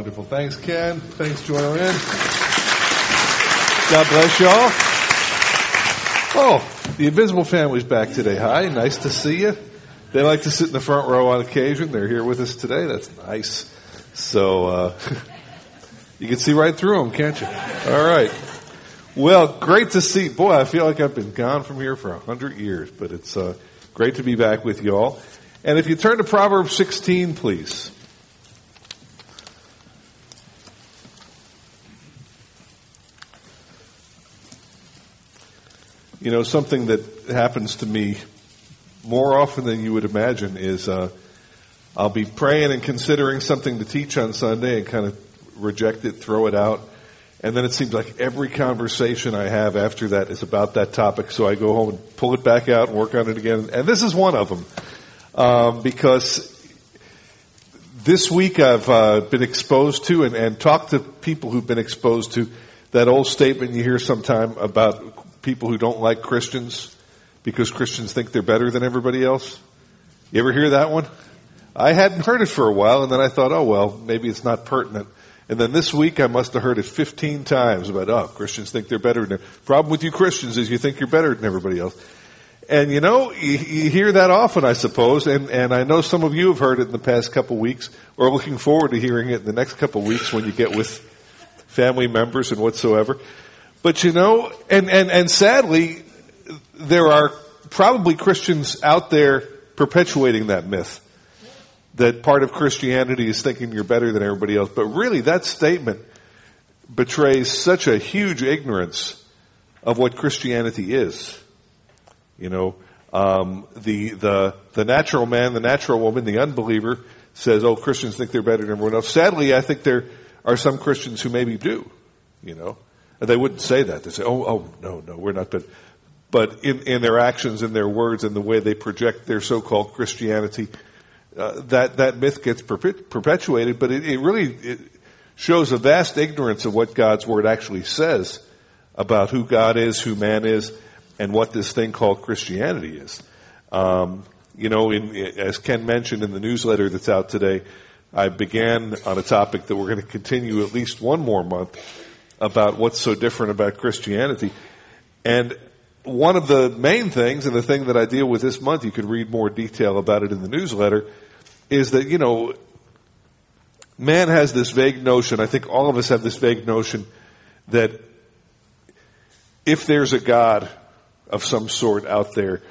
Wonderful. Thanks, Ken. Thanks, Joanne. God bless you all. Oh, the Invisible family's back today. Hi, nice to see you. They like to sit in the front row on occasion. They're here with us today. That's nice. So, you can see right through them, can't you? All right. Well, great to see. Boy, I feel like I've been gone from here for 100 years, but it's great to be back with you all. And if you turn to Proverbs 16, please. You know, something that happens to me more often than you would imagine is I'll be praying and considering something to teach on Sunday and kind of reject it, throw it out. And then it seems like every conversation I have after that is about that topic. So I go home and pull it back out and work on it again. And this is one of them. Because this week I've been exposed to and talked to people who've been exposed to that old statement you hear sometime about people who don't like Christians because Christians think they're better than everybody else. You ever hear that one? I hadn't heard it for a while, and then I thought, oh, well, maybe it's not pertinent. And then this week I must have heard it 15 times about, Christians think they're better than everybody. Problem with you Christians is you think you're better than everybody else. And you know, you hear that often, I suppose, and I know some of you have heard it in the past couple weeks, or looking forward to hearing it in the next couple weeks when you get with family members and whatsoever. But you know, and sadly, there are probably Christians out there perpetuating that myth that part of Christianity is thinking you're better than everybody else. But really, that statement betrays such a huge ignorance of what Christianity is. You know, the natural man, the natural woman, the unbeliever says, oh, Christians think they're better than everyone else. Sadly, I think there are some Christians who maybe do, you know. And they wouldn't say that. They say, no, we're not. But in their actions, in their words, in the way they project their so-called Christianity, that myth gets perpetuated. But it really shows a vast ignorance of what God's Word actually says about who God is, who man is, and what this thing called Christianity is. You know, as Ken mentioned in the newsletter that's out today, I began on a topic that we're going to continue at least one more month about what's so different about Christianity. And one of the main things, and the thing that I deal with this month, you could read more detail about it in the newsletter, is that, you know, man has this vague notion, I think all of us have this vague notion, that if there's a God of some sort out there,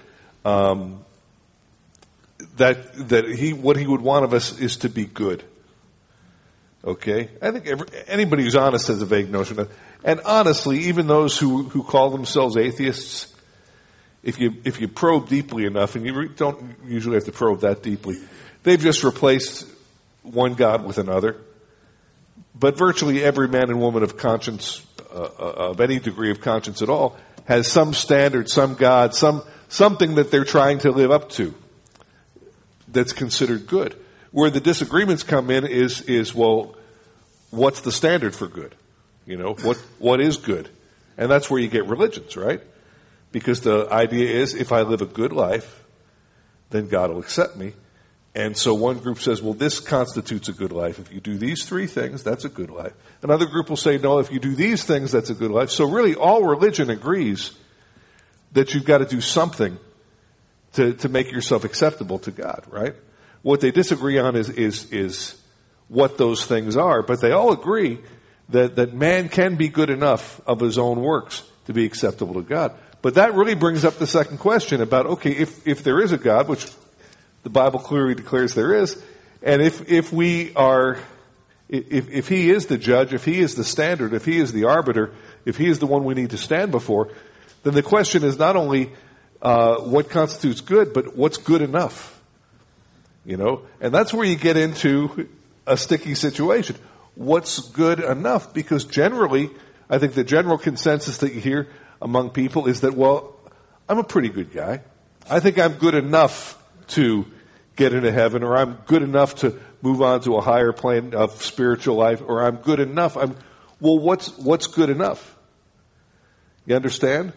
that what he would want of us is to be good. Okay? I think anybody who's honest has a vague notion. And honestly, even those who call themselves atheists, if you probe deeply enough, and you don't usually have to probe that deeply, they've just replaced one God with another. But virtually every man and woman of conscience, of any degree of conscience at all, has some standard, some God, something that they're trying to live up to that's considered good. Where the disagreements come in is well, what's the standard for good? You know, what is good? And that's where you get religions, right? Because the idea is if I live a good life, then God will accept me. And so one group says, well, this constitutes a good life. If you do these three things, that's a good life. Another group will say, no, if you do these things, that's a good life. So really all religion agrees that you've got to do something to make yourself acceptable to God, right? What they disagree on is what those things are, but they all agree that man can be good enough of his own works to be acceptable to God. But that really brings up the second question about, okay, if there is a God, which the Bible clearly declares there is, and if he is the judge, if he is the standard, if he is the arbiter, if he is the one we need to stand before, then the question is not only what constitutes good, but what's good enough. You know, and that's where you get into a sticky situation. What's good enough? Because generally, I think the general consensus that you hear among people is that, well, I'm a pretty good guy. I think I'm good enough to get into heaven, or I'm good enough to move on to a higher plane of spiritual life, or I'm good enough. Well, what's good enough? You understand?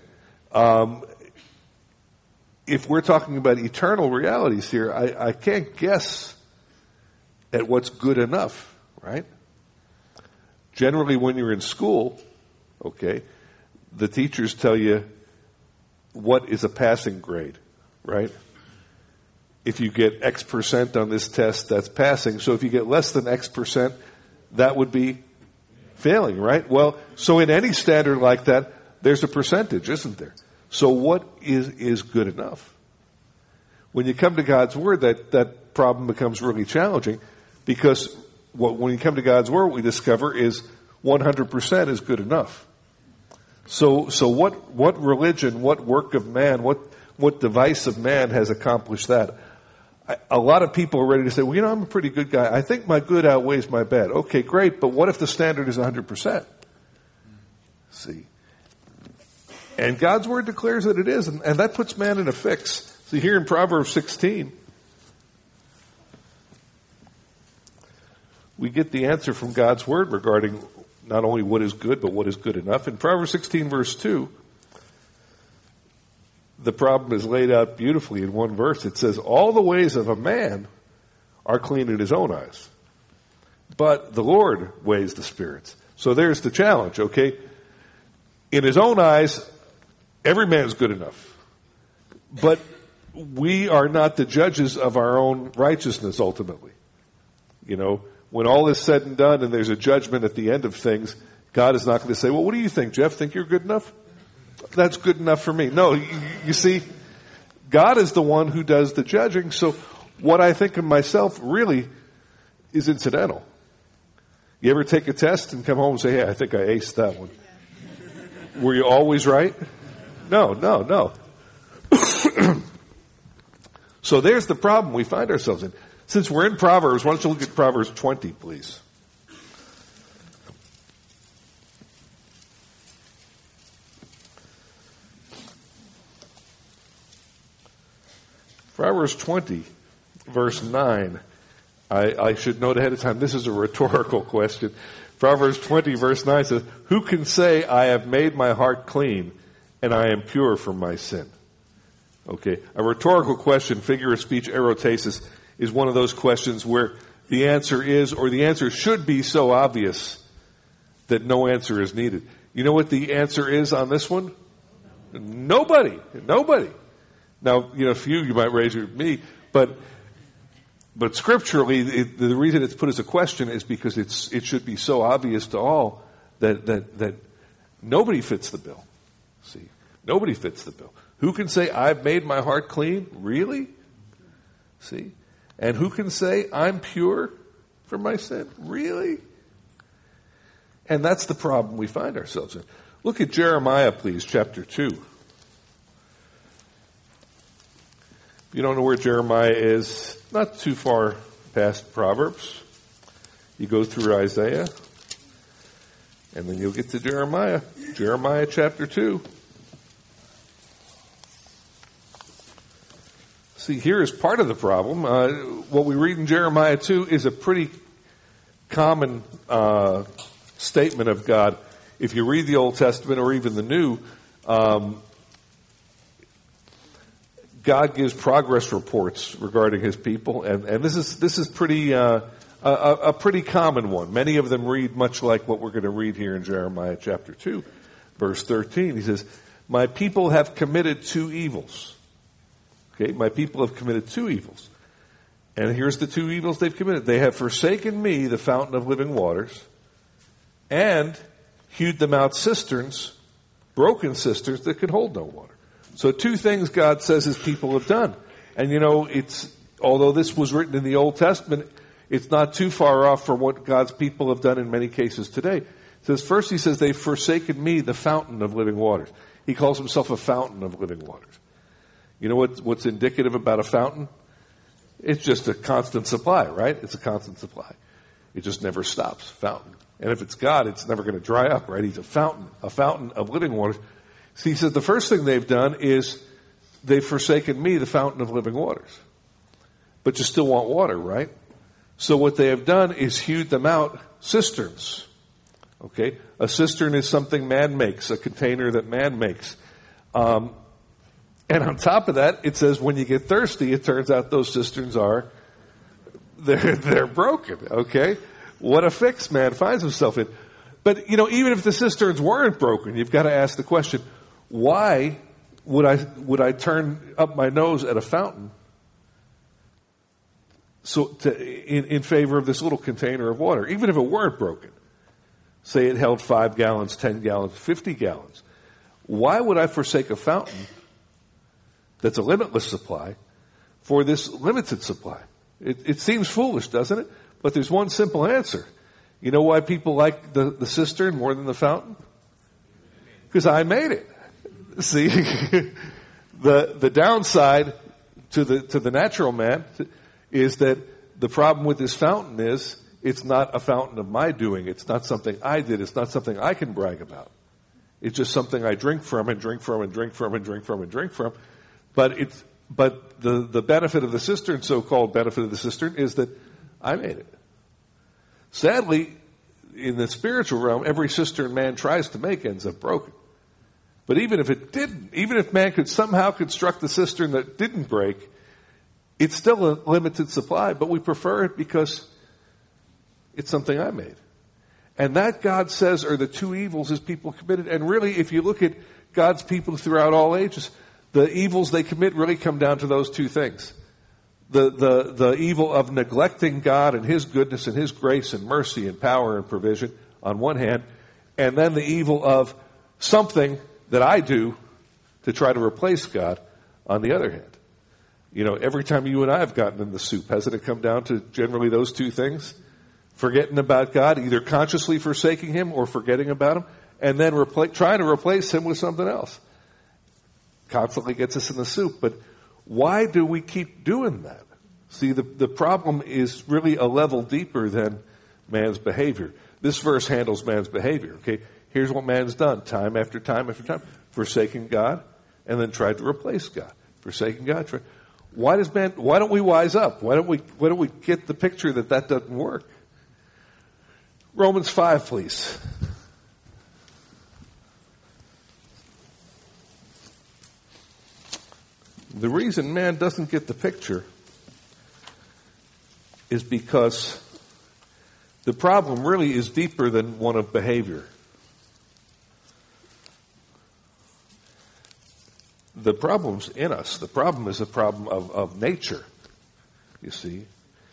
If we're talking about eternal realities here, I can't guess at what's good enough, right? Generally, when you're in school, okay, the teachers tell you what is a passing grade, right? If you get X percent on this test, that's passing. So if you get less than X percent, that would be failing, right? Well, so in any standard like that, there's a percentage, isn't there? So what is good enough? When you come to God's Word, that problem becomes really challenging, because when you come to God's Word, what we discover is 100% is good enough. So what religion, what work of man, what device of man has accomplished that? A lot of people are ready to say, well, I'm a pretty good guy. I think my good outweighs my bad. Okay, great, but what if the standard is 100%? See? And God's Word declares that it is, and that puts man in a fix. See, here in Proverbs 16, we get the answer from God's Word regarding not only what is good, but what is good enough. In Proverbs 16, verse 2, the problem is laid out beautifully in one verse. It says, all the ways of a man are clean in his own eyes, but the Lord weighs the spirits. So there's the challenge, okay? In his own eyes, every man's good enough. But we are not the judges of our own righteousness ultimately. When all is said and done and there's a judgment at the end of things, God is not going to say, well, what do you think, Jeff? Think you're good enough? That's good enough for me. No, you see, God is the one who does the judging. So what I think of myself really is incidental. You ever take a test and come home and say, hey, I think I aced that one? Were you always right? No. So there's the problem we find ourselves in. Since we're in Proverbs, why don't you look at Proverbs 20, please? Proverbs 20, verse 9. I should note ahead of time, this is a rhetorical question. Proverbs 20, verse 9 says, who can say, I have made my heart clean, and I am pure from my sin? Okay, a rhetorical question, figure of speech, erotasis, is one of those questions where the answer is, or the answer should be so obvious that no answer is needed. You know what the answer is on this one? Nobody. Now, a few you might raise your me, but scripturally, the reason it's put as a question is because it should be so obvious to all that nobody fits the bill. See, nobody fits the bill. Who can say, I've made my heart clean? Really? See? And who can say, I'm pure from my sin? Really? And that's the problem we find ourselves in. Look at Jeremiah, please, chapter 2. If you don't know where Jeremiah is, not too far past Proverbs. You go through Isaiah, and then you'll get to Jeremiah. Jeremiah chapter 2. See, here is part of the problem. What we read in Jeremiah 2 is a pretty common statement of God. If you read the Old Testament or even the New, God gives progress reports regarding His people, and this is pretty a pretty common one. Many of them read much like what we're going to read here in Jeremiah chapter 2, verse 13. He says, "My people have committed two evils." Okay, my people have committed two evils. And here's the two evils they've committed. They have forsaken me, the fountain of living waters, and hewed them out cisterns, broken cisterns that could hold no water. So two things God says His people have done. And although this was written in the Old Testament, it's not too far off from what God's people have done in many cases today. It says, first He says, they've forsaken me, the fountain of living waters. He calls Himself a fountain of living waters. You know what's indicative about a fountain? It's just a constant supply, right? It's a constant supply. It just never stops, fountain. And if it's God, it's never going to dry up, right? He's a fountain of living waters. So He said the first thing they've done is they've forsaken me, the fountain of living waters. But you still want water, right? So what they have done is hewed them out cisterns. Okay? A cistern is something man makes, a container that man makes. And on top of that, it says when you get thirsty, it turns out those cisterns they're broken, okay? What a fix man finds himself in. But, even if the cisterns weren't broken, you've got to ask the question, why would I turn up my nose at a fountain in favor of this little container of water, even if it weren't broken? Say it held 5 gallons, 10 gallons, 50 gallons. Why would I forsake a fountain that's a limitless supply for this limited supply? It seems foolish, doesn't it? But there's one simple answer. You know why people like the cistern more than the fountain? Because I made it. See, the downside to the natural man is that the problem with this fountain is it's not a fountain of my doing. It's not something I did. It's not something I can brag about. It's just something I drink from and drink from and drink from and drink from and drink from. But the benefit of the cistern, so-called benefit of the cistern, is that I made it. Sadly, in the spiritual realm, every cistern man tries to make ends up broken. But even if it didn't, even if man could somehow construct the cistern that didn't break, it's still a limited supply, but we prefer it because it's something I made. And that, God says, are the two evils his people committed. And really, if you look at God's people throughout all ages, the evils they commit really come down to those two things. The evil of neglecting God and his goodness and his grace and mercy and power and provision on one hand, and then the evil of something that I do to try to replace God on the other hand. Every time you and I have gotten in the soup, hasn't it come down to generally those two things? Forgetting about God, either consciously forsaking him or forgetting about him, and then trying to replace him with something else. Constantly gets us in the soup. But why do we keep doing that? See, the problem is really a level deeper than man's behavior. This verse handles man's behavior. Okay, here's what man's done time after time after time. Forsaking God and then tried to replace God. Forsaking God. Why don't we wise up? Why don't we get the picture that doesn't work? Romans 5, please. The reason man doesn't get the picture is because the problem really is deeper than one of behavior. The problem's in us. The problem is a problem of nature, you see.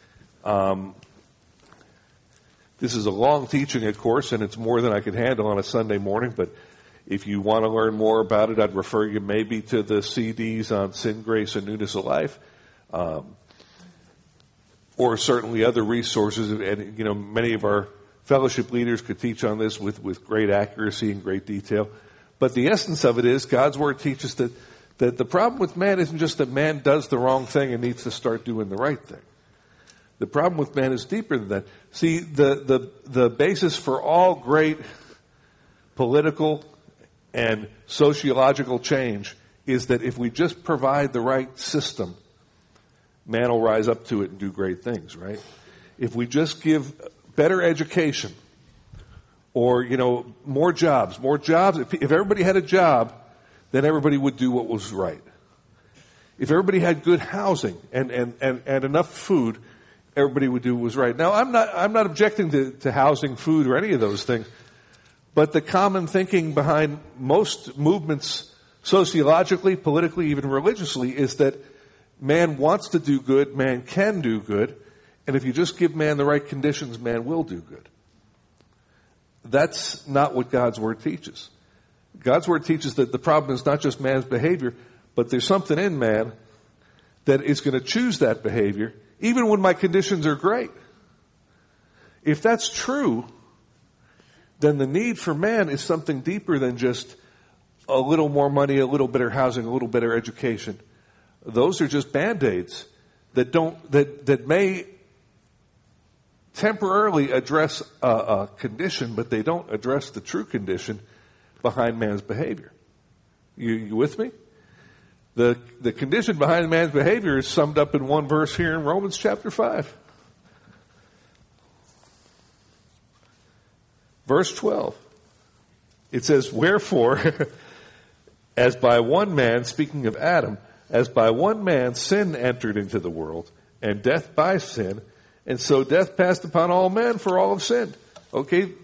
This is a long teaching, of course, and it's more than I could handle on a Sunday morning, but if you want to learn more about it, I'd refer you maybe to the CDs on Sin, Grace, and Newness of Life, or certainly other resources. And, many of our fellowship leaders could teach on this with great accuracy and great detail. But the essence of it is God's Word teaches that the problem with man isn't just that man does the wrong thing and needs to start doing the right thing. The problem with man is deeper than that. See, the basis for all great political and sociological change is that if we just provide the right system, man will rise up to it and do great things, right? If we just give better education or, more jobs. If everybody had a job, then everybody would do what was right. If everybody had good housing and enough food, everybody would do what was right. Now, I'm not objecting to housing, food, or any of those things, but the common thinking behind most movements sociologically, politically, even religiously, is that man wants to do good, man can do good, and if you just give man the right conditions, man will do good. That's not what God's Word teaches. God's Word teaches that the problem is not just man's behavior, but there's something in man that is going to choose that behavior even when my conditions are great. If that's true, then the need for man is something deeper than just a little more money, a little better housing, a little better education. Those are just Band-Aids that may temporarily address a condition, but they don't address the true condition behind man's behavior. You with me? The condition behind man's behavior is summed up in one verse here in Romans chapter 5. Verse 12. It says, "Wherefore, as by one man," speaking of Adam, "as by one man sin entered into the world, and death by sin, and so death passed upon all men, for all have sinned." Okay,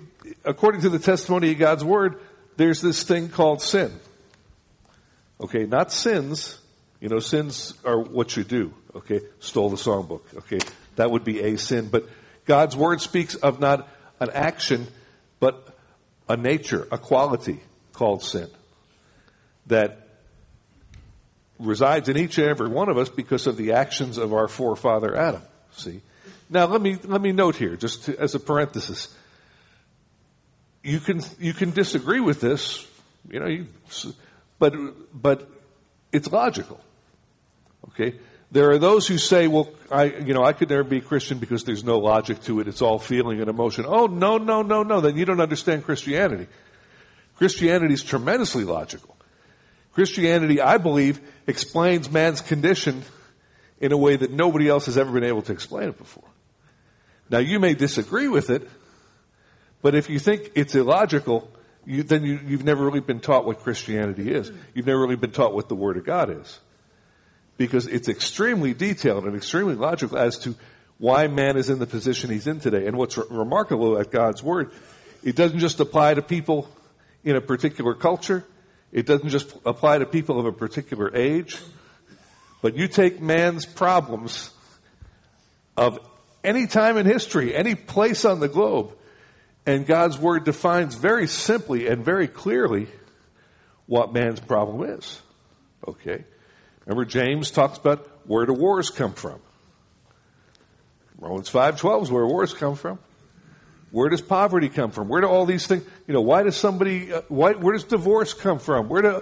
according to the testimony of God's Word, there's this thing called sin. Okay, not sins. You know, sins are what you do. Okay, stole the songbook. Okay, that would be a sin. But God's Word speaks of not an action, but a nature, a quality called sin that resides in each and every one of us because of the actions of our forefather Adam. See? Now let me note here, just as a parenthesis. You can disagree with this, you know, but it's logical. Okay? There are those who say, well, I could never be a Christian because there's no logic to it. It's all feeling and emotion. Oh, no. Then you don't understand Christianity. Christianity is tremendously logical. Christianity, I believe, explains man's condition in a way that nobody else has ever been able to explain it before. Now, you may disagree with it, but if you think it's illogical, then you've never really been taught what Christianity is. You've never really been taught what the Word of God is. Because it's extremely detailed and extremely logical as to why man is in the position he's in today. And what's remarkable at God's Word, it doesn't just apply to people in a particular culture. It doesn't just apply to people of a particular age. But you take man's problems of any time in history, any place on the globe, and God's Word defines very simply and very clearly what man's problem is. Okay? Remember, James talks about where do wars come from. Romans 5:12 is where wars come from. Where does poverty come from? Where do all these things, why does where does divorce come from? Romans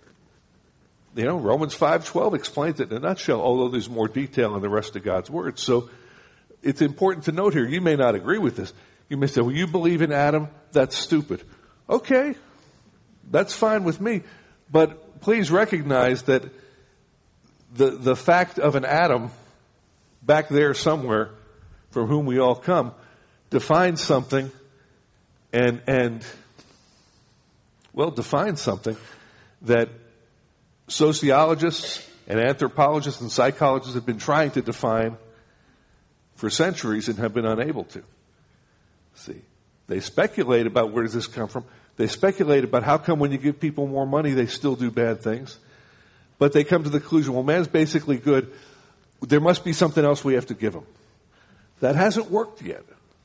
5:12 explains it in a nutshell, although there's more detail in the rest of God's Word. So it's important to note here, you may not agree with this. You may say, well, you believe in Adam, that's stupid. Okay, that's fine with me. But please recognize that the fact of an Adam back there somewhere from whom we all come defines something defines something that sociologists and anthropologists and psychologists have been trying to define for centuries and have been unable to. See, they speculate about where does this come from. They speculate about how come when you give people more money they still do bad things. But they come to the conclusion, well, man's basically good. There must be something else we have to give him. That hasn't worked yet.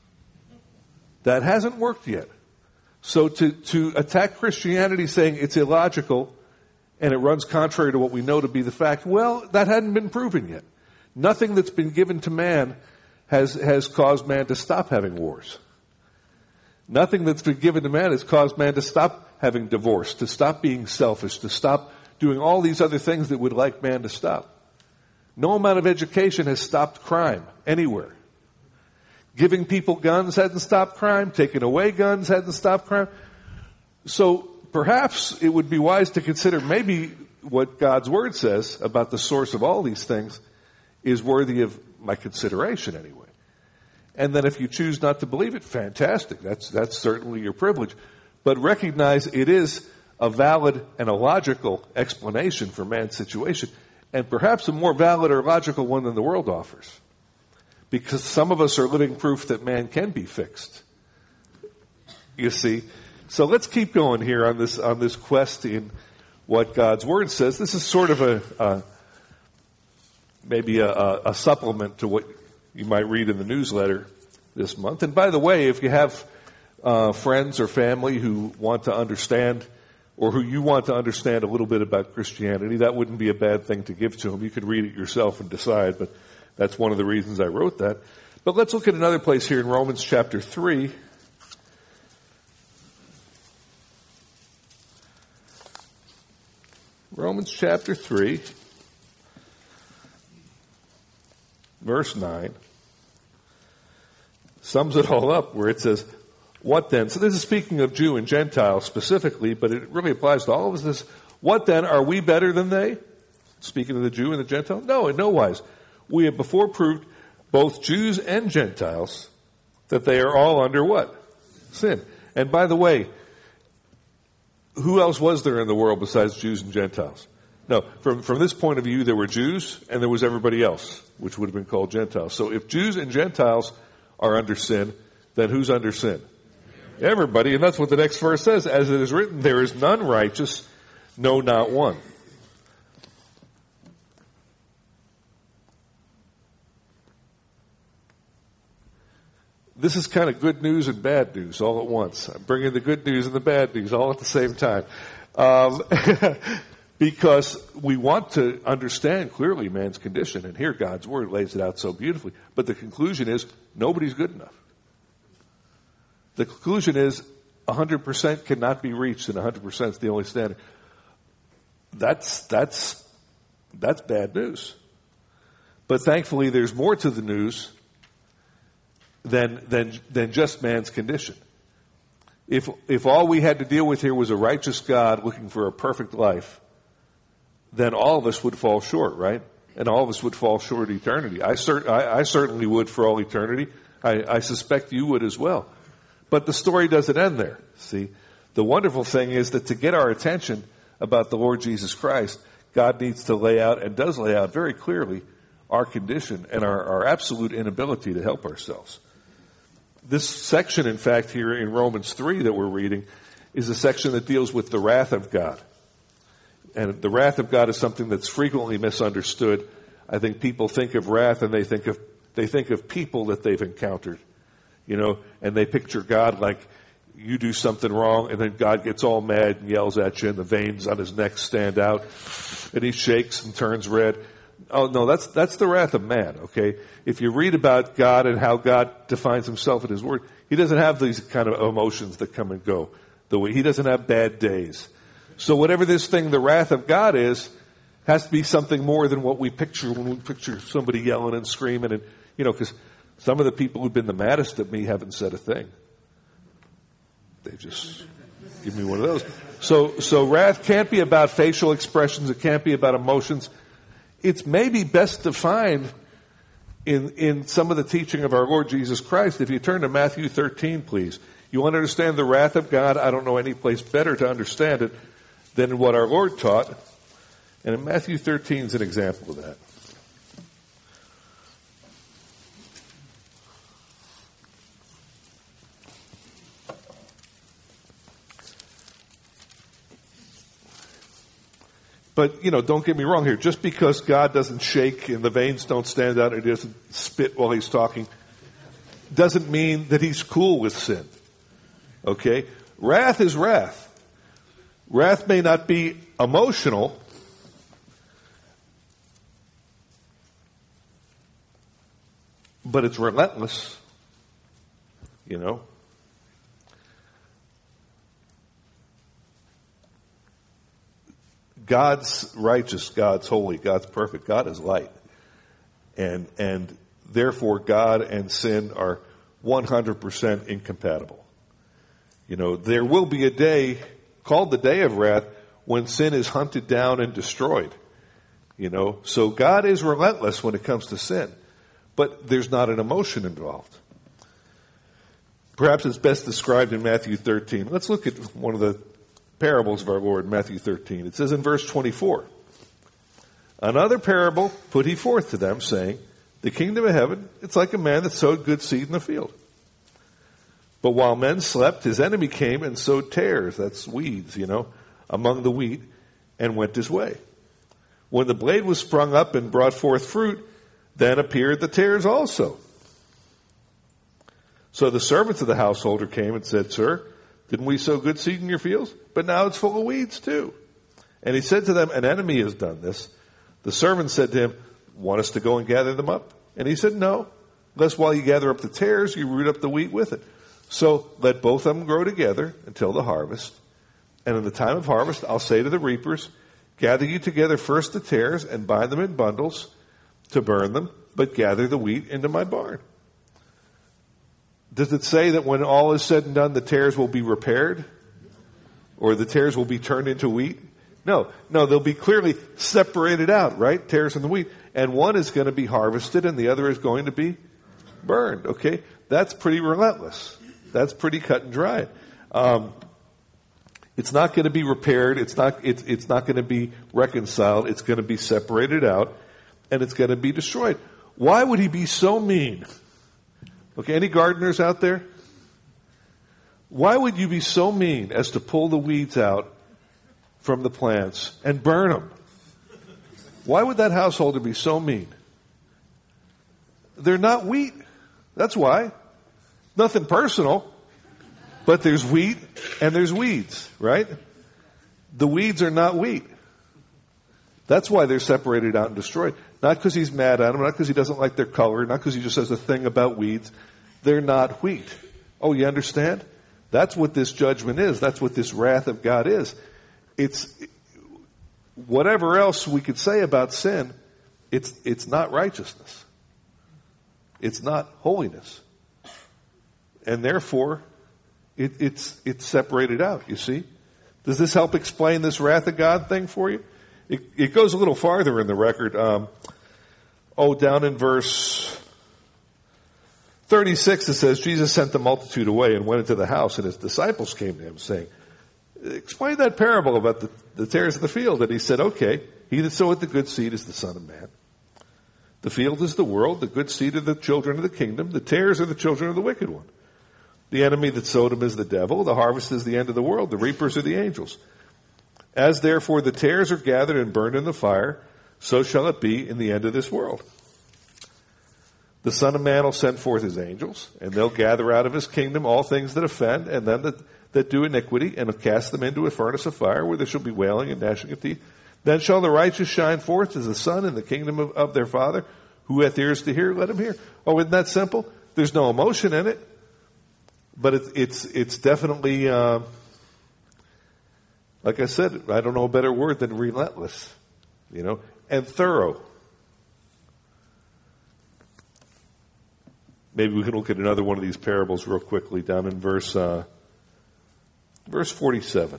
So to attack Christianity saying it's illogical and it runs contrary to what we know to be the fact, well, that hadn't been proven yet. Nothing that's been given to man has caused man to stop having wars. Nothing that's been given to man has caused man to stop having divorce, to stop being selfish, to stop doing all these other things that would like man to stop. No amount of education has stopped crime anywhere. Giving people guns hasn't stopped crime. Taking away guns hasn't stopped crime. So perhaps it would be wise to consider maybe what God's Word says about the source of all these things is worthy of my consideration anyway. And then if you choose not to believe it, fantastic. That's certainly your privilege. But recognize it is a valid and a logical explanation for man's situation, and perhaps a more valid or logical one than the world offers. Because some of us are living proof that man can be fixed. You see? So let's keep going here on this quest in what God's Word says. This is sort of maybe a supplement to what you might read in the newsletter this month. And by the way, if you have friends or family who want to understand, or who you want to understand a little bit about Christianity, that wouldn't be a bad thing to give to them. You could read it yourself and decide, but that's one of the reasons I wrote that. But let's look at another place here in Romans chapter 3. Romans chapter 3, verse 9, sums it all up where it says, what then? So this is speaking of Jew and Gentile specifically, but it really applies to all of us. This, what then? Are we better than they? Speaking of the Jew and the Gentile? No, in no wise. We have before proved, both Jews and Gentiles, that they are all under what? Sin. And by the way, who else was there in the world besides Jews and Gentiles? No, from this point of view, there were Jews and there was everybody else, which would have been called Gentiles. So if Jews and Gentiles are under sin, then who's under sin? Everybody, and that's what the next verse says. As it is written, there is none righteous, no, not one. This is kind of good news and bad news all at once. I'm bringing the good news and the bad news all at the same time. Because we want to understand clearly man's condition, and here God's Word lays it out so beautifully. But the conclusion is, nobody's good enough. The conclusion is, 100% cannot be reached, and 100% is the only standard. That's bad news. But thankfully, there's more to the news than just man's condition. If all we had to deal with here was a righteous God looking for a perfect life, then all of us would fall short, right? And all of us would fall short of eternity. I certainly would for all eternity. I suspect you would as well. But the story doesn't end there. See, the wonderful thing is that to get our attention about the Lord Jesus Christ, God needs to lay out, and does lay out very clearly, our condition and our absolute inability to help ourselves. This section, in fact, here in Romans 3 that we're reading, is a section that deals with the wrath of God. And the wrath of God is something that's frequently misunderstood. I think people think of wrath and they think of people that they've encountered, and they picture God like you do something wrong and then God gets all mad and yells at you and the veins on his neck stand out and he shakes and turns red. Oh no, that's the wrath of man, okay? If you read about God and how God defines himself in his word, he doesn't have these kind of emotions that come and go. He doesn't have bad days. So whatever this thing, the wrath of God is, has to be something more than what we picture when we picture somebody yelling and screaming and, because some of the people who've been the maddest at me haven't said a thing. They just give me one of those. So wrath can't be about facial expressions. It can't be about emotions. It's maybe best defined in some of the teaching of our Lord Jesus Christ. If you turn to Matthew 13, please. You want to understand the wrath of God? I don't know any place better to understand it than what our Lord taught. And in Matthew 13 is an example of that. But, don't get me wrong here. Just because God doesn't shake and the veins don't stand out and he doesn't spit while he's talking, doesn't mean that he's cool with sin. Okay? Wrath is wrath. Wrath may not be emotional, but it's relentless. God's righteous, God's holy, God's perfect, God is light. And therefore God and sin are 100% incompatible. There will be a day called the day of wrath when sin is hunted down and destroyed. So God is relentless when it comes to sin, but there's not an emotion involved. Perhaps it's best described in Matthew 13. Let's look at one of the parables of our Lord, Matthew 13. It says in verse 24, another parable put he forth to them, saying, the kingdom of heaven, it's like a man that sowed good seed in the field. But while men slept, his enemy came and sowed tares, that's weeds, among the wheat, and went his way. When the blade was sprung up and brought forth fruit, then appeared the tares also. So the servants of the householder came and said, sir, didn't we sow good seed in your fields? But now it's full of weeds too. And he said to them, an enemy has done this. The servant said to him, want us to go and gather them up? And he said, no, lest while you gather up the tares, you root up the wheat with it. So let both of them grow together until the harvest. And in the time of harvest, I'll say to the reapers, gather you together first the tares and bind them in bundles to burn them, but gather the wheat into my barn. Does it say that when all is said and done, the tares will be repaired? Or the tares will be turned into wheat? No, they'll be clearly separated out, right? Tares and the wheat. And one is going to be harvested and the other is going to be burned, okay? That's pretty relentless. That's pretty cut and dry. It's not going to be repaired. It's not going to be reconciled. It's going to be separated out and it's going to be destroyed. Why would he be so mean? Okay, any gardeners out there? Why would you be so mean as to pull the weeds out from the plants and burn them? Why would that householder be so mean? They're not wheat. That's why. Nothing personal. But there's wheat and there's weeds, right? The weeds are not wheat. That's why they're separated out and destroyed. Not because he's mad at them, not because he doesn't like their color, not because he just has a thing about weeds. They're not wheat. Oh, you understand? That's what this judgment is. That's what this wrath of God is. It's whatever else we could say about sin, it's not righteousness. It's not holiness. And therefore, it's separated out, you see? Does this help explain this wrath of God thing for you? It goes a little farther in the record. Down in verse 36 it says, Jesus sent the multitude away and went into the house, and his disciples came to him saying, explain that parable about the tares of the field. And he said, okay, he that soweth the good seed is the Son of Man. The field is the world, the good seed are the children of the kingdom, the tares are the children of the wicked one. The enemy that sowed them is the devil, the harvest is the end of the world, the reapers are the angels. As therefore the tares are gathered and burned in the fire, so shall it be in the end of this world. The Son of Man will send forth his angels, and they'll gather out of his kingdom all things that offend, and them that do iniquity, and will cast them into a furnace of fire, where there shall be wailing and gnashing of teeth. Then shall the righteous shine forth as the sun in the kingdom of their Father. Who hath ears to hear, let him hear. Oh, isn't that simple? There's no emotion in it, but it's definitely, like I said, I don't know a better word than relentless, and thorough. Maybe we can look at another one of these parables real quickly down in verse 47.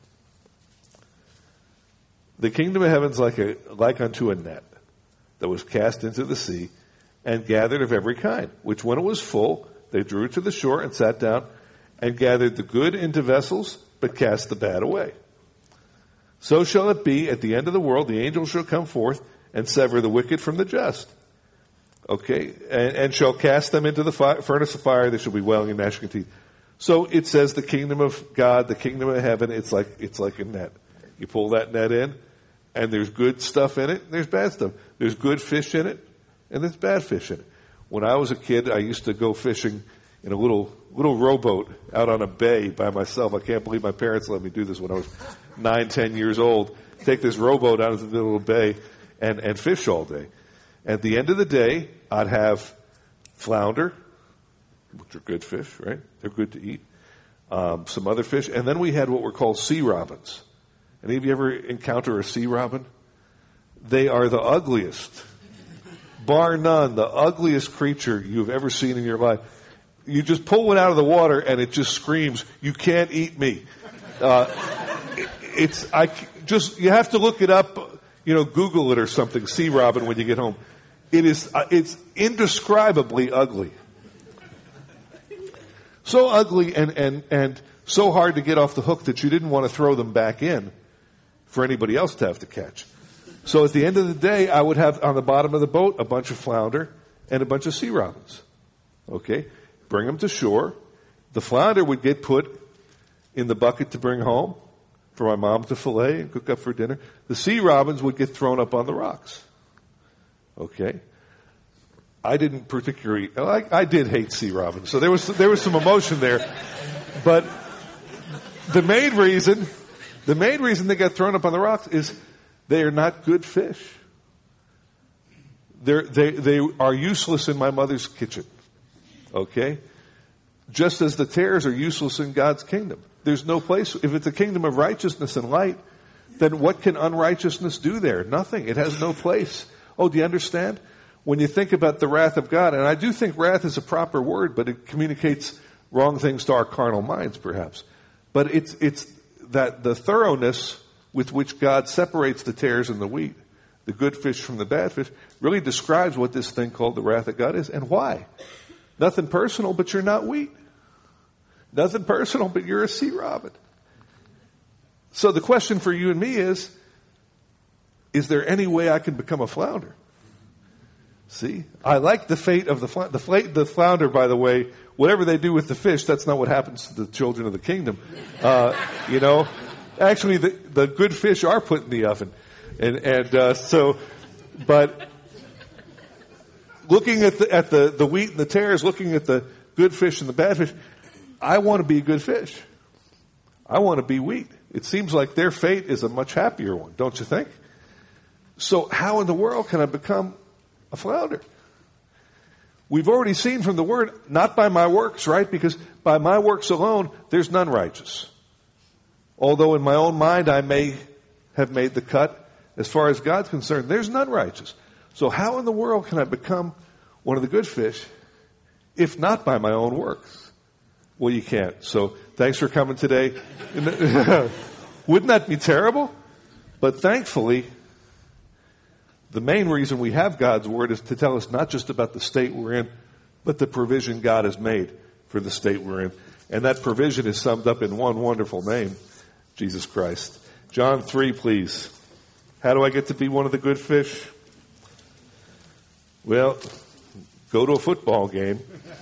The kingdom of heaven is like unto a net that was cast into the sea and gathered of every kind, which when it was full, they drew it to the shore and sat down and gathered the good into vessels, but cast the bad away. So shall it be at the end of the world. The angels shall come forth and sever the wicked from the just. Okay, and shall cast them into the furnace of fire. There shall be wailing and gnashing of teeth. So it says the kingdom of God, the kingdom of heaven, it's like a net. You pull that net in, and there's good stuff in it, and there's bad stuff. There's good fish in it, and there's bad fish in it. When I was a kid, I used to go fishing in a little rowboat out on a bay by myself. I can't believe my parents let me do this when I was 9, 10 years old. Take this rowboat out into the little bay and fish all day. At the end of the day, I'd have flounder, which are good fish, right? They're good to eat. Some other fish. And then we had what were called sea robins. Any of you ever encounter a sea robin? They are the ugliest, bar none, the ugliest creature you've ever seen in your life. You just pull one out of the water and it just screams, "You can't eat me." You have to look it up, Google it or something, sea robin, when you get home. It's indescribably ugly. So ugly and so hard to get off the hook that you didn't want to throw them back in for anybody else to have to catch. So at the end of the day, I would have on the bottom of the boat a bunch of flounder and a bunch of sea robins. Okay? Bring them to shore. The flounder would get put in the bucket to bring home for my mom to fillet and cook up for dinner. The sea robins would get thrown up on the rocks. Okay? I didn't particularly, I did hate sea robins, so there was some emotion there. But the main reason they get thrown up on the rocks is they are not good fish. They are useless in my mother's kitchen. Okay? Just as the tares are useless in God's kingdom. There's no place, if it's a kingdom of righteousness and light, then what can unrighteousness do there? Nothing. It has no place. Oh, do you understand? When you think about the wrath of God, and I do think wrath is a proper word, but it communicates wrong things to our carnal minds, perhaps. But it's that the thoroughness with which God separates the tares and the wheat, the good fish from the bad fish, really describes what this thing called the wrath of God is and why. Nothing personal, but you're not wheat. Nothing personal, but you're a sea robin. So the question for you and me is there any way I can become a flounder? See? I like the fate of the flounder, by the way. Whatever they do with the fish, that's not what happens to the children of the kingdom. Actually, the good fish are put in the oven. But looking at the wheat and the tares, looking at the good fish and the bad fish, I want to be a good fish. I want to be wheat. It seems like their fate is a much happier one, don't you think? So how in the world can I become a flounder? We've already seen from the word, not by my works, right? Because by my works alone, there's none righteous. Although in my own mind I may have made the cut, as far as God's concerned, there's none righteous. So how in the world can I become one of the good fish if not by my own works? Well, you can't. So thanks for coming today. Wouldn't that be terrible? But thankfully, the main reason we have God's Word is to tell us not just about the state we're in, but the provision God has made for the state we're in. And that provision is summed up in one wonderful name, Jesus Christ. John 3, please. How do I get to be one of the good fish? Well, go to a football game,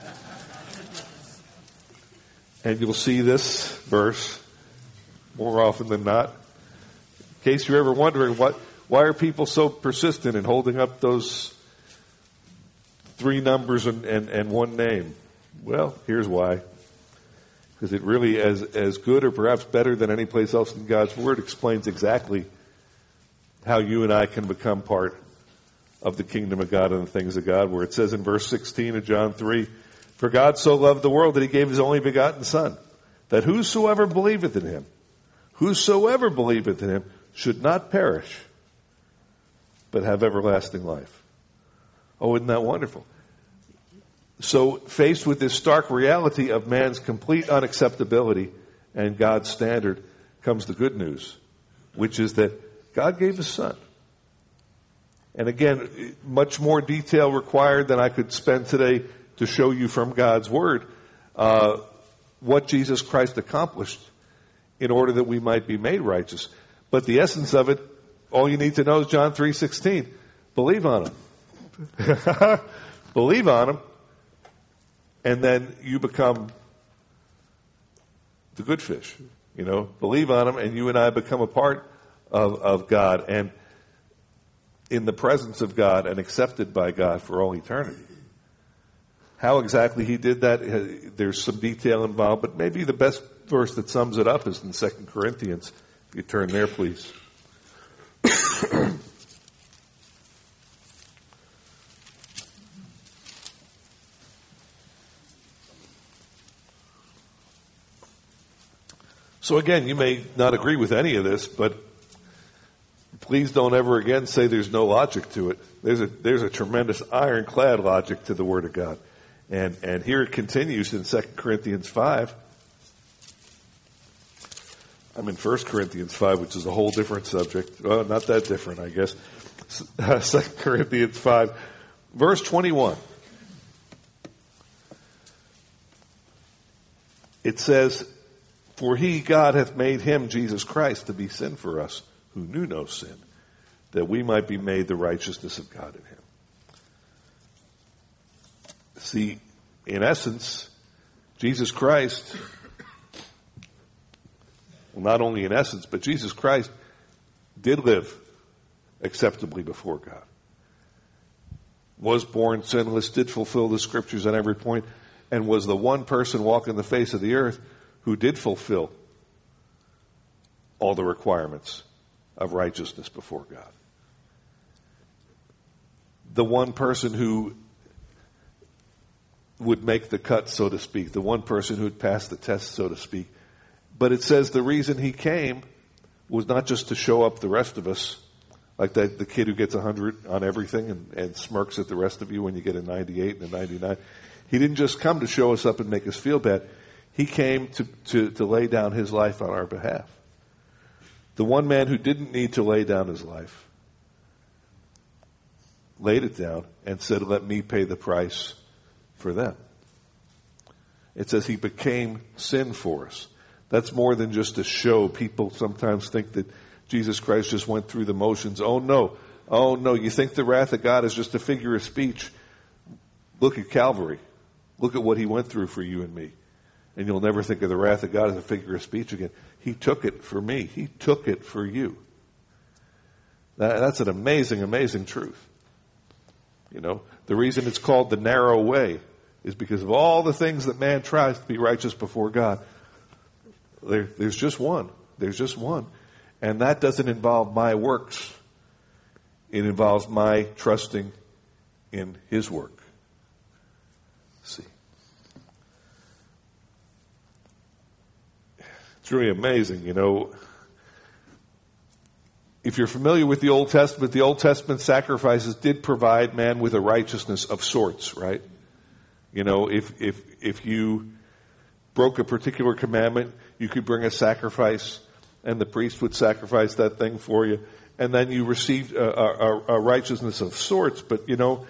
and you'll see this verse more often than not. In case you're ever wondering why are people so persistent in holding up those 3 numbers and one name? Well, here's why. Because it really, as good or perhaps better than any place else in God's Word, explains exactly how you and I can become part of the kingdom of God and the things of God, where it says in verse 16 of John 3, "For God so loved the world that he gave his only begotten Son, that whosoever believeth in him should not perish, but have everlasting life." Oh, isn't that wonderful? So, faced with this stark reality of man's complete unacceptability and God's standard, comes the good news, which is that God gave his Son. And again, much more detail required than I could spend today to show you from God's Word what Jesus Christ accomplished in order that we might be made righteous. But the essence of it, all you need to know is John 3:16. Believe on him. Believe on him, and then you become the good fish. Believe on him, and you and I become a part of God and in the presence of God and accepted by God for all eternity. How exactly he did that, there's some detail involved, but maybe the best verse that sums it up is in 2 Corinthians. If you turn there, please. So again, you may not agree with any of this, but please don't ever again say there's no logic to it. There's a tremendous ironclad logic to the Word of God. And here it continues in 2 Corinthians 5. I'm in 1 Corinthians 5, which is a whole different subject. Well, not that different, I guess. 2 Corinthians 5, verse 21. It says, "For he, God, hath made him, Jesus Christ, to be sin for us, who knew no sin, that we might be made the righteousness of God in him." See, in essence, Jesus Christ, well, not only in essence, but Jesus Christ did live acceptably before God. Was born sinless, did fulfill the scriptures on every point, and was the one person walking the face of the earth who did fulfill all the requirements of righteousness before God. The one person who would make the cut, so to speak, the one person who would pass the test, so to speak. But it says the reason he came was not just to show up the rest of us, like the kid who gets 100 on everything and smirks at the rest of you when you get a 98 and a 99. He didn't just come to show us up and make us feel bad. He came to lay down his life on our behalf. The one man who didn't need to lay down his life laid it down and said, "Let me pay the price for them." It says he became sin for us. That's more than just a show. People sometimes think that Jesus Christ just went through the motions. Oh no, oh no, you think the wrath of God is just a figure of speech? Look at Calvary. Look at what he went through for you and me. And you'll never think of the wrath of God as a figure of speech again. He took it for me. He took it for you. That's an amazing, amazing truth. You know, the reason it's called the narrow way is because of all the things that man tries to be righteous before God. There's just one. There's just one. And that doesn't involve my works. It involves my trusting in his work. See. It's really amazing, you know. If you're familiar with the Old Testament sacrifices did provide man with a righteousness of sorts, right? You know, if you broke a particular commandment, you could bring a sacrifice, and the priest would sacrifice that thing for you, and then you received a righteousness of sorts. But, you know,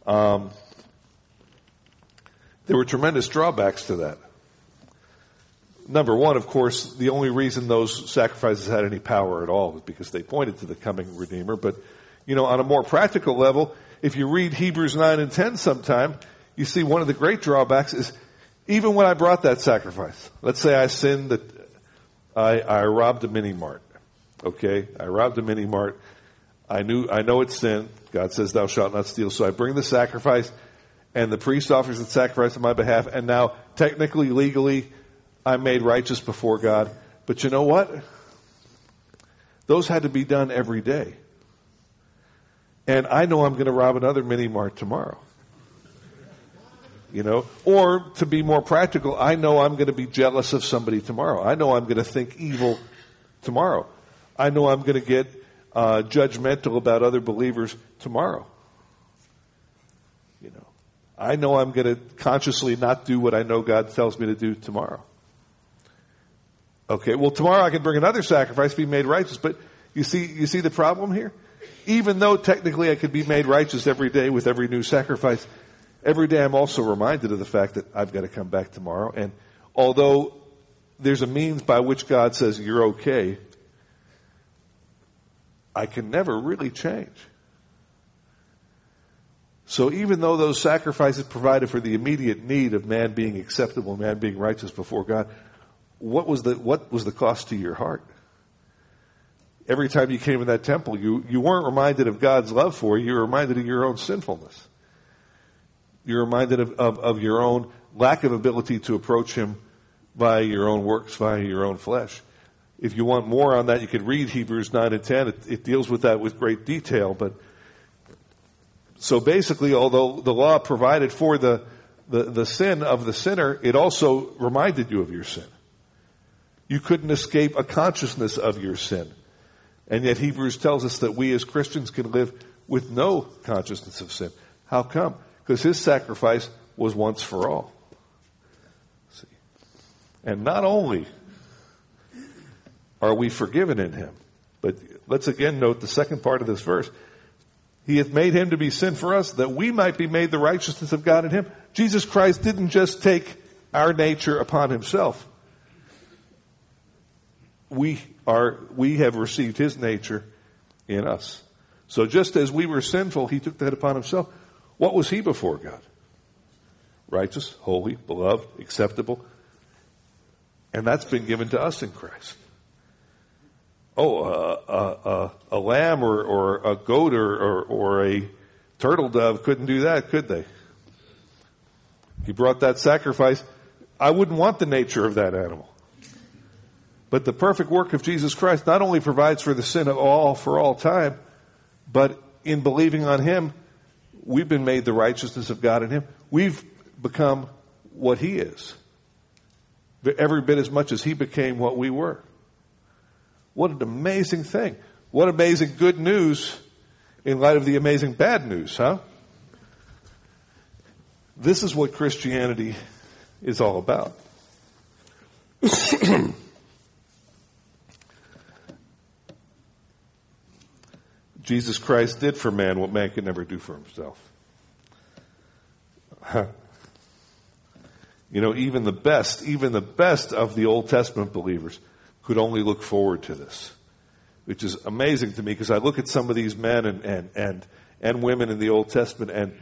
there were tremendous drawbacks to that. Number one, of course, the only reason those sacrifices had any power at all was because they pointed to the coming Redeemer. But, you know, on a more practical level, if you read Hebrews 9 and 10 sometime, you see one of the great drawbacks is even when I brought that sacrifice, let's say I sinned that I robbed a mini mart. Okay? I robbed a mini mart. I know it's sin. God says thou shalt not steal. So I bring the sacrifice and the priest offers the sacrifice on my behalf, and now technically, legally, I'm made righteous before God. But you know what? Those had to be done every day. And I know I'm going to rob another mini mart tomorrow. You know? Or, to be more practical, I know I'm going to be jealous of somebody tomorrow. I know I'm going to think evil tomorrow. I know I'm going to get judgmental about other believers tomorrow. You know? I know I'm going to consciously not do what I know God tells me to do tomorrow. Okay, well, tomorrow I can bring another sacrifice, be made righteous. But you see the problem here? Even though technically I could be made righteous every day with every new sacrifice, every day I'm also reminded of the fact that I've got to come back tomorrow. And although there's a means by which God says you're okay, I can never really change. So even though those sacrifices provided for the immediate need of man being acceptable, man being righteous before God, what was the cost to your heart? Every time you came in that temple, you weren't reminded of God's love for you. You were reminded of your own sinfulness. You're reminded of your own lack of ability to approach him via your own works, via your own flesh. If you want more on that, you could read Hebrews 9 and 10. It deals with that with great detail. But so basically, although the law provided for the sin of the sinner, it also reminded you of your sin. You couldn't escape a consciousness of your sin. And yet Hebrews tells us that we as Christians can live with no consciousness of sin. How come? Because his sacrifice was once for all. See? And not only are we forgiven in him, but let's again note the second part of this verse. He hath made him to be sin for us, that we might be made the righteousness of God in him. Jesus Christ didn't just take our nature upon himself. We have received his nature in us. So just as we were sinful, he took that upon himself. What was he before God? Righteous, holy, beloved, acceptable. And that's been given to us in Christ. Oh, a lamb or a goat or a turtle dove couldn't do that, could they? He brought that sacrifice. I wouldn't want the nature of that animal. But the perfect work of Jesus Christ not only provides for the sin of all for all time, but in believing on him, we've been made the righteousness of God in him. We've become what he is. Every bit as much as he became what we were. What an amazing thing. What amazing good news in light of the amazing bad news, huh? This is what Christianity is all about. Jesus Christ did for man what man could never do for himself. You know, even the best of the Old Testament believers could only look forward to this. which is amazing to me because I look at some of these men and women in the Old Testament, and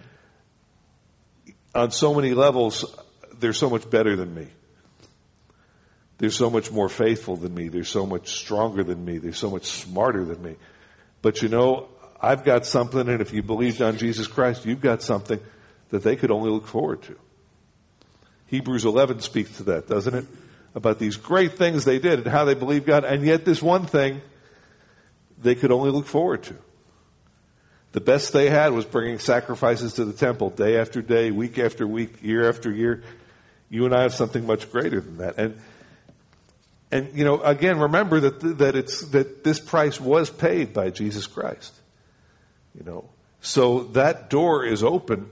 on so many levels, they're so much better than me. They're so much more faithful than me. They're so much stronger than me. They're so much smarter than me. But I've got something, and if you believed on Jesus Christ, you've got something that they could only look forward to. Hebrews 11 speaks to that, doesn't it? About these great things they did and how they believed God, and yet this one thing they could only look forward to. The best they had was bringing sacrifices to the temple day after day, week after week, year after year. You and I have something much greater than that. And again, remember that this price was paid by Jesus Christ. So that door is open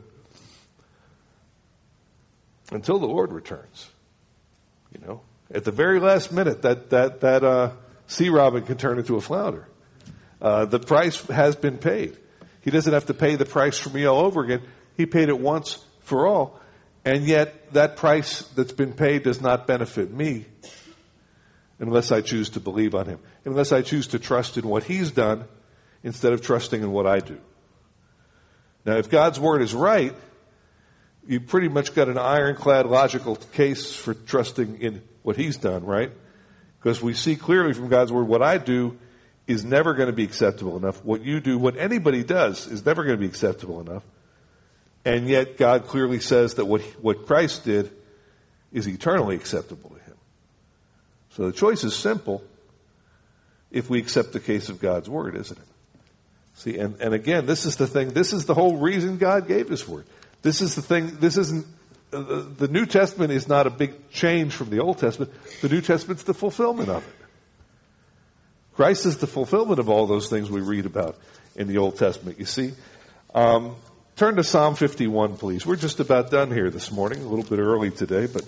until the Lord returns. At the very last minute, that sea robin can turn into a flounder. The price has been paid. He doesn't have to pay the price for me all over again. He paid it once for all. And yet, that price that's been paid does not benefit me unless I choose to believe on him. Unless I choose to trust in what he's done instead of trusting in what I do. Now, if God's word is right, you pretty much got an ironclad logical case for trusting in what he's done, right? Because we see clearly from God's word what I do is never going to be acceptable enough. What you do, what anybody does, is never going to be acceptable enough. And yet God clearly says that what Christ did is eternally acceptable to him. So the choice is simple if we accept the case of God's word, isn't it? See, and again, this is the thing, this is the whole reason God gave his word. This is the thing, this isn't, the New Testament is not a big change from the Old Testament. The New Testament's the fulfillment of it. Christ is the fulfillment of all those things we read about in the Old Testament, you see. Turn to Psalm 51, please. We're just about done here this morning, a little bit early today, but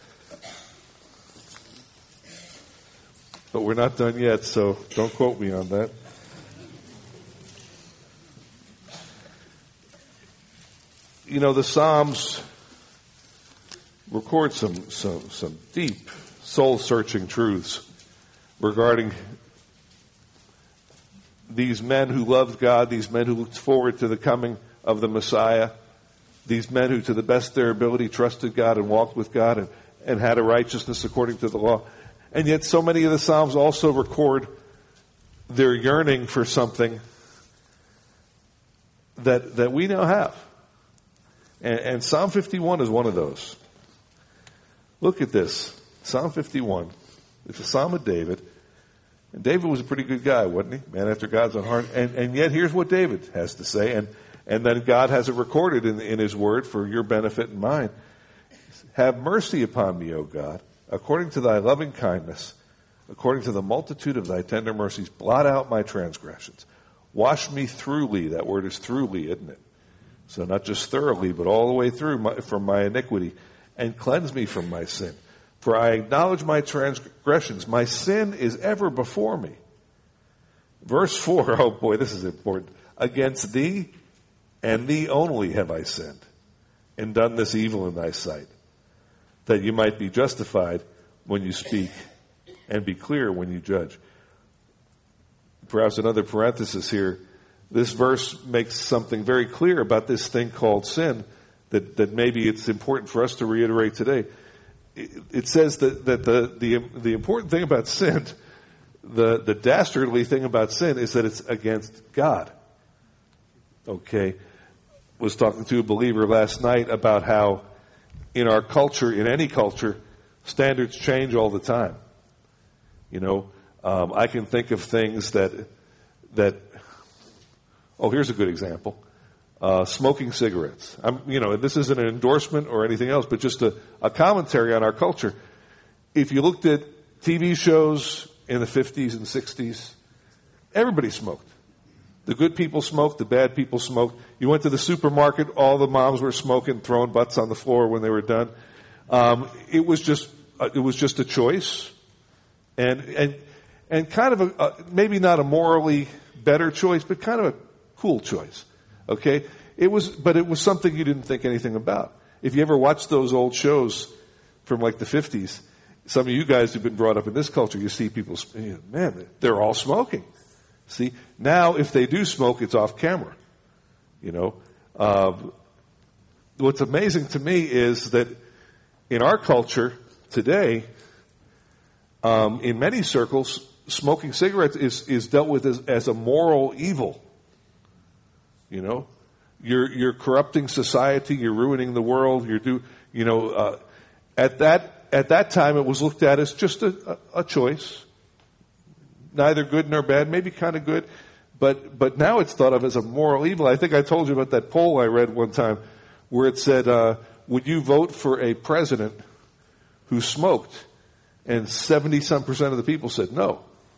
we're not done yet, so don't quote me on that. The Psalms record some deep, soul-searching truths regarding these men who loved God, these men who looked forward to the coming of the Messiah, these men who, to the best of their ability, trusted God and walked with God and had a righteousness according to the law. And yet so many of the Psalms also record their yearning for something that we now have. And Psalm 51 is one of those. Look at this. Psalm 51. It's a Psalm of David. And David was a pretty good guy, wasn't he? Man after God's own heart. And yet here's what David has to say. And then God has it recorded in his word for your benefit and mine. Have mercy upon me, O God, according to thy loving kindness, according to the multitude of thy tender mercies. Blot out my transgressions. Wash me thoroughly. That word is thoroughly, isn't it? So not just thoroughly, but all the way through from my iniquity. And cleanse me from my sin. For I acknowledge my transgressions. My sin is ever before me. Verse 4, oh boy, this is important. Against thee and thee only have I sinned, and done this evil in thy sight, that you might be justified when you speak, and be clear when you judge. Perhaps another parenthesis here. This verse makes something very clear about this thing called sin that maybe it's important for us to reiterate today. It says that the important thing about sin, the dastardly thing about sin, is that it's against God. Okay. Was talking to a believer last night about how in our culture, in any culture, standards change all the time. I can think of things that here's a good example. Smoking cigarettes. This isn't an endorsement or anything else, but just a commentary on our culture. If you looked at TV shows in the 50s and 60s, everybody smoked. The good people smoked, the bad people smoked. You went to the supermarket, all the moms were smoking, throwing butts on the floor when they were done. It was just a choice, and kind of maybe not a morally better choice, but kind of a cool choice. Okay? But it was something you didn't think anything about. If you ever watched those old shows from like the 50s, some of you guys who've been brought up in this culture, you see people, man, they're all smoking. See, now if they do smoke, it's off camera. What's amazing to me is that in our culture today, in many circles, smoking cigarettes is dealt with as a moral evil. You're corrupting society. You're ruining the world. At that time, it was looked at as just a choice, neither good nor bad, maybe kind of good, but now it's thought of as a moral evil. I think I told you about that poll I read one time, where it said, "Would you vote for a president who smoked?" And 70-some% of the people said no.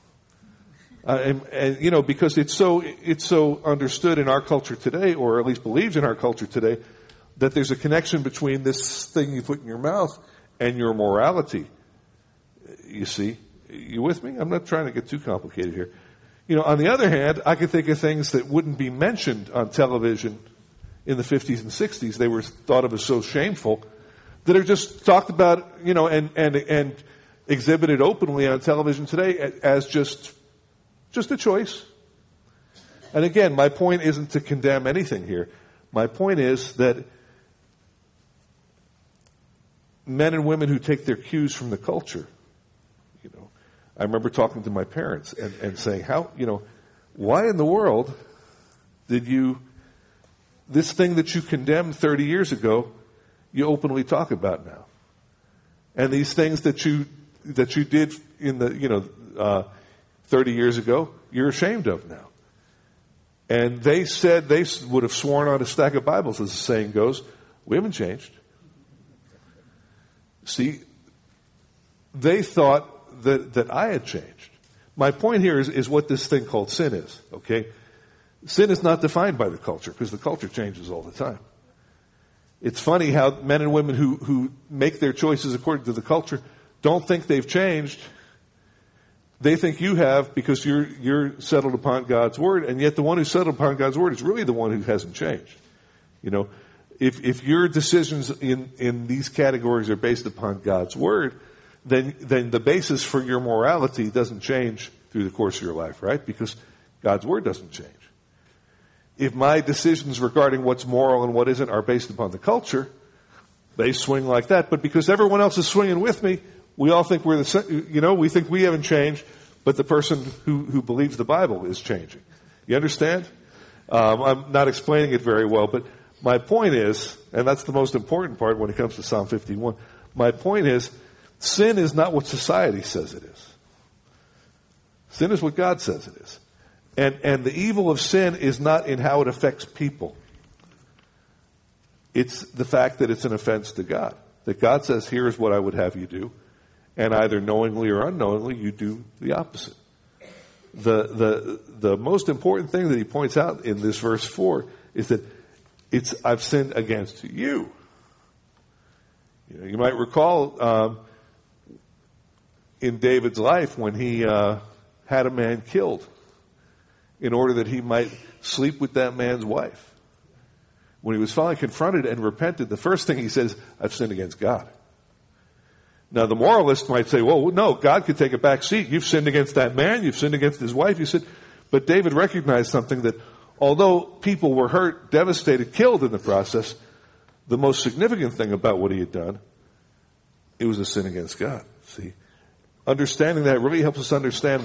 Because it's so understood in our culture today, or at least believed in our culture today, that there's a connection between this thing you put in your mouth and your morality. You see? You with me? I'm not trying to get too complicated here. On the other hand, I could think of things that wouldn't be mentioned on television in the 50s and 60s. They were thought of as so shameful that are just talked about, and exhibited openly on television today as just a choice. And again, my point isn't to condemn anything here. My point is that men and women who take their cues from the culture, I remember talking to my parents and saying, why in the world did this thing that you condemned 30 years ago, you openly talk about now? And these things that you did in the, 30 years ago, you're ashamed of now. And they said they would have sworn on a stack of Bibles, as the saying goes, we haven't changed. See, they thought that I had changed. My point here is what this thing called sin is, okay? Sin is not defined by the culture, because the culture changes all the time. It's funny how men and women who make their choices according to the culture don't think they've changed. They think you have, because you're settled upon God's word, and yet the one who's settled upon God's word is really the one who hasn't changed. If your decisions in these categories are based upon God's word, then the basis for your morality doesn't change through the course of your life, right? Because God's word doesn't change. If my decisions regarding what's moral and what isn't are based upon the culture, they swing like that. But because everyone else is swinging with me, we all think we think we haven't changed, but the person who believes the Bible is changing. You understand? I'm not explaining it very well, but my point is, and that's the most important part when it comes to Psalm 51, my point is, sin is not what society says it is. Sin is what God says it is. And the evil of sin is not in how it affects people. It's the fact that it's an offense to God. That God says, here's what I would have you do. And either knowingly or unknowingly, you do the opposite. The most important thing that he points out in this verse 4 is that I've sinned against you. You might recall in David's life when he had a man killed in order that he might sleep with that man's wife. When he was finally confronted and repented, the first thing he says, I've sinned against God. Now, the moralist might say, well, no, God could take a back seat. You've sinned against that man. You've sinned against his wife. But David recognized something, that although people were hurt, devastated, killed in the process, the most significant thing about what he had done, it was a sin against God. See, understanding that really helps us understand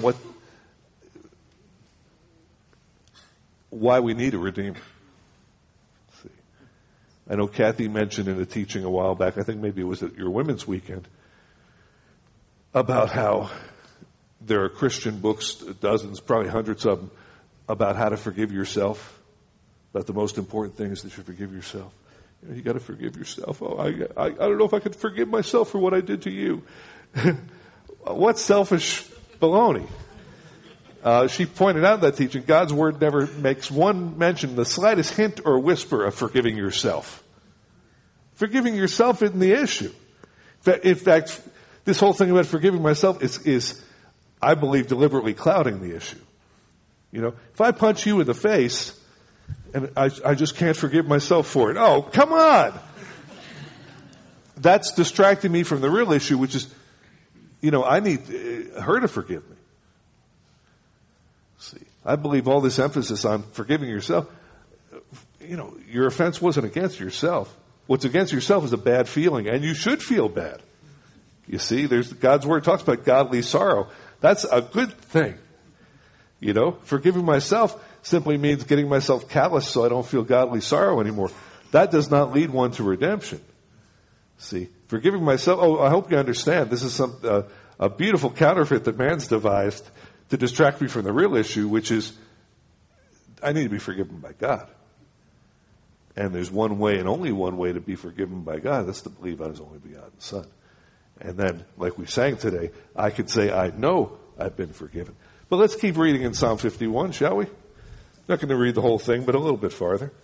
why we need a Redeemer. See, I know Kathy mentioned in a teaching a while back, I think maybe it was at your women's weekend, about how there are Christian books, dozens, probably hundreds of them, about how to forgive yourself. That the most important thing is that you forgive yourself. You got to forgive yourself. Oh, I don't know if I could forgive myself for what I did to you. What selfish baloney. She pointed out in that teaching, God's word never makes one mention, the slightest hint or whisper of forgiving yourself. Forgiving yourself isn't the issue. In fact, this whole thing about forgiving myself is, I believe, deliberately clouding the issue. If I punch you in the face and I just can't forgive myself for it, oh, come on! That's distracting me from the real issue, which is, I need her to forgive me. See, I believe all this emphasis on forgiving yourself, your offense wasn't against yourself. What's against yourself is a bad feeling, and you should feel bad. You see, God's Word talks about godly sorrow. That's a good thing. Forgiving myself simply means getting myself callous so I don't feel godly sorrow anymore. That does not lead one to redemption. See, forgiving myself, I hope you understand, this is a beautiful counterfeit that man's devised to distract me from the real issue, which is I need to be forgiven by God. And there's one way and only one way to be forgiven by God. That's to believe on His only begotten Son. And then, like we sang today, I could say, I know I've been forgiven. But let's keep reading in Psalm 51, shall we? Not going to read the whole thing, but a little bit farther.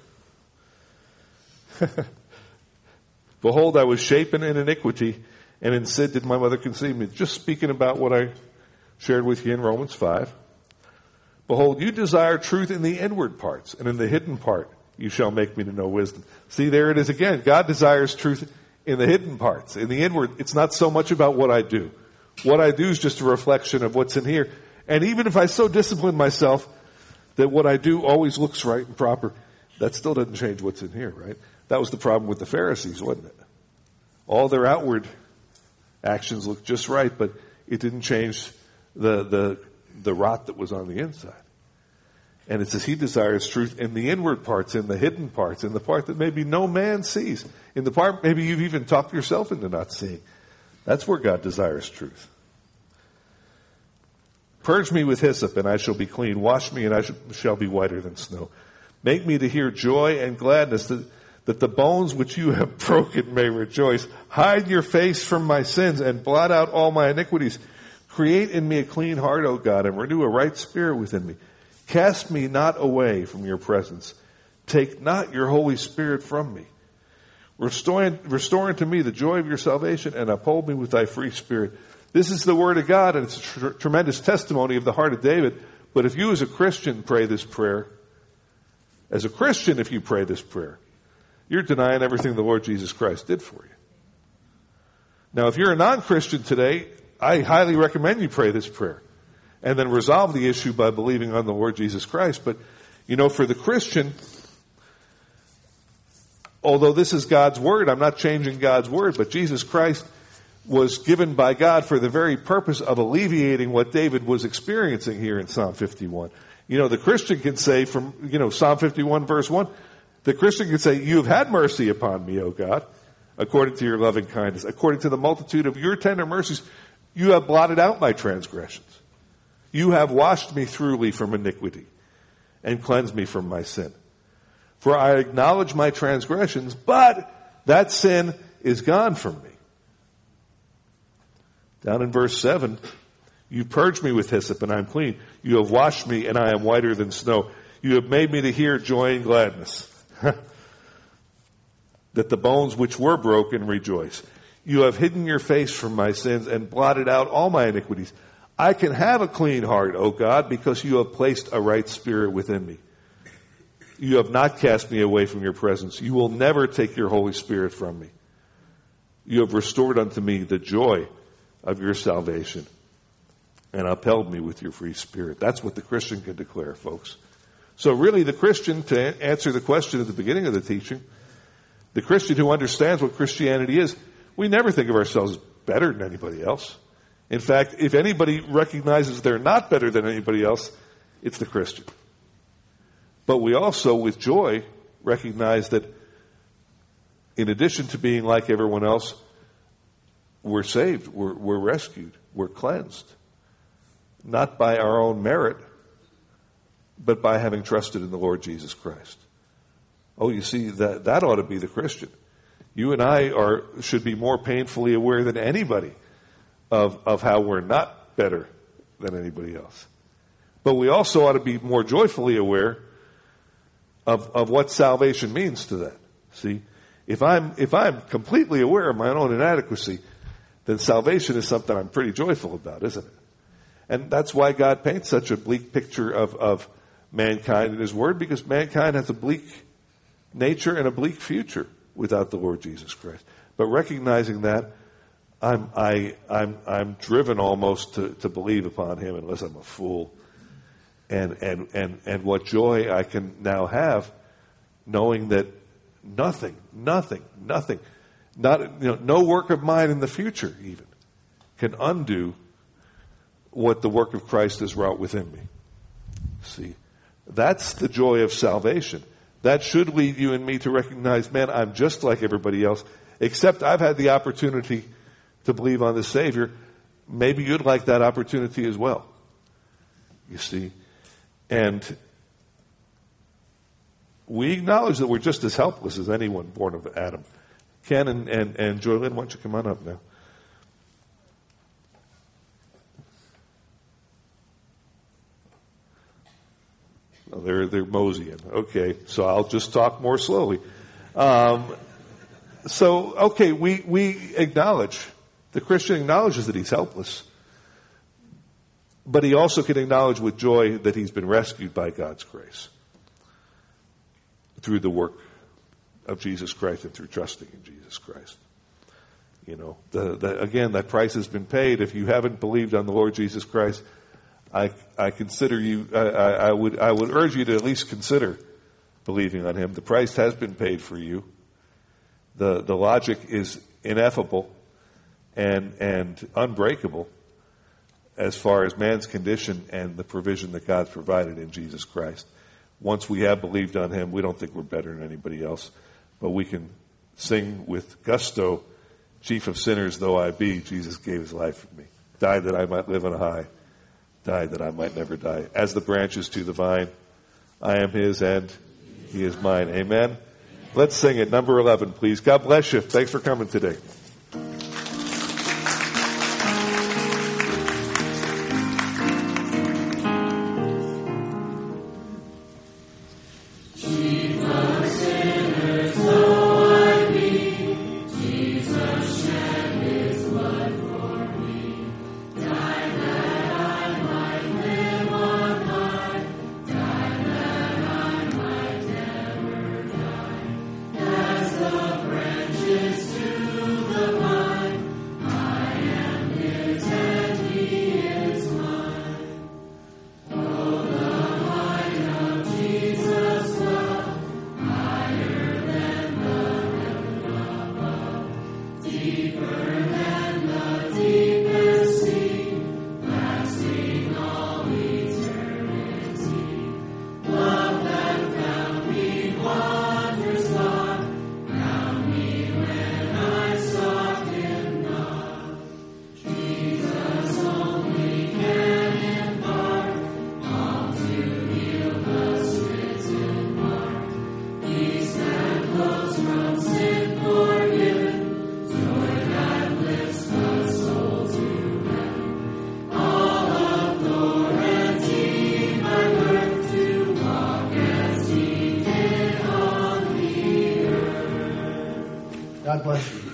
Behold, I was shapen in iniquity, and in sin did my mother conceive me. Just speaking about what I shared with you in Romans 5. Behold, you desire truth in the inward parts, and in the hidden part you shall make me to know wisdom. See, there it is again. God desires truth in the hidden parts. In the inward, it's not so much about what I do. What I do is just a reflection of what's in here. And even if I so discipline myself that what I do always looks right and proper, that still doesn't change what's in here, right? That was the problem with the Pharisees, wasn't it? All their outward actions looked just right, but it didn't change the rot that was on the inside. And it says He desires truth in the inward parts, in the hidden parts, in the part that maybe no man sees, in the part maybe you've even talked yourself into not seeing. That's where God desires truth. Purge me with hyssop, and I shall be clean. Wash me, and I shall be whiter than snow. Make me to hear joy and gladness, that the bones which you have broken may rejoice. Hide your face from my sins, and blot out all my iniquities. Create in me a clean heart, O God, and renew a right spirit within me. Cast me not away from your presence. Take not your Holy Spirit from me. Restore unto me the joy of your salvation, and uphold me with thy free spirit. This is the word of God, and it's a tremendous testimony of the heart of David. But if you as a Christian pray this prayer, as a Christian if you pray this prayer, you're denying everything the Lord Jesus Christ did for you. Now, if you're a non-Christian today, I highly recommend you pray this prayer and then resolve the issue by believing on the Lord Jesus Christ. But, for the Christian, although this is God's Word, I'm not changing God's Word, but Jesus Christ was given by God for the very purpose of alleviating what David was experiencing here in Psalm 51. The Christian can say from, Psalm 51 verse 1, the Christian can say, you have had mercy upon me, O God, according to your loving kindness. According to the multitude of your tender mercies, you have blotted out my transgressions. You have washed me thoroughly from iniquity and cleansed me from my sin. For I acknowledge my transgressions, but that sin is gone from me. Down in verse 7, you purged me with hyssop and I'm clean. You have washed me and I am whiter than snow. You have made me to hear joy and gladness. That the bones which were broken rejoice. You have hidden your face from my sins and blotted out all my iniquities. I can have a clean heart, O God, because you have placed a right spirit within me. You have not cast me away from your presence. You will never take your Holy Spirit from me. You have restored unto me the joy of your salvation and upheld me with your free spirit. That's what the Christian can declare, folks. So really the Christian, to answer the question at the beginning of the teaching, the Christian who understands what Christianity is, we never think of ourselves as better than anybody else. In fact, if anybody recognizes they're not better than anybody else, it's the Christian. But we also, with joy, recognize that in addition to being like everyone else, we're saved, we're rescued, we're cleansed. Not by our own merit, but by having trusted in the Lord Jesus Christ. Oh, you see, that ought to be the Christian. You and I should be more painfully aware than anybody of how we're not better than anybody else. But we also ought to be more joyfully aware of what salvation means to that. See, if I'm completely aware of my own inadequacy, then salvation is something I'm pretty joyful about, isn't it? And that's why God paints such a bleak picture of mankind in His Word, because mankind has a bleak nature and a bleak future without the Lord Jesus Christ. But recognizing that, I'm driven almost to believe upon Him unless I'm a fool. and what joy I can now have, knowing that nothing, no work of mine in the future even can undo what the work of Christ has wrought within me. See, that's the joy of salvation. That should lead you and me to recognize, man, I'm just like everybody else, except I've had the opportunity to believe on the Savior. Maybe you'd like that opportunity as well. You see? And we acknowledge that we're just as helpless as anyone born of Adam. Ken and Joylyn, why don't you come on up now? Oh, they're moseying. Okay, so I'll just talk more slowly. We acknowledge, the Christian acknowledges that he's helpless. But he also can acknowledge with joy that he's been rescued by God's grace through the work of Jesus Christ and through trusting in Jesus Christ. You know, again, that price has been paid. If you haven't believed on the Lord Jesus Christ, I consider you. I would urge you to at least consider believing on Him. The price has been paid for you. The logic is ineffable and unbreakable as far as man's condition and the provision that God's provided in Jesus Christ. Once we have believed on Him, we don't think we're better than anybody else, but we can sing with gusto, "Chief of sinners though I be, Jesus gave His life for me. Died that I might live on high, died that I might never die. As the branches to the vine, I am His and He is mine." Amen? Let's sing it. Number 11, please. God bless you. Thanks for coming today. God bless you.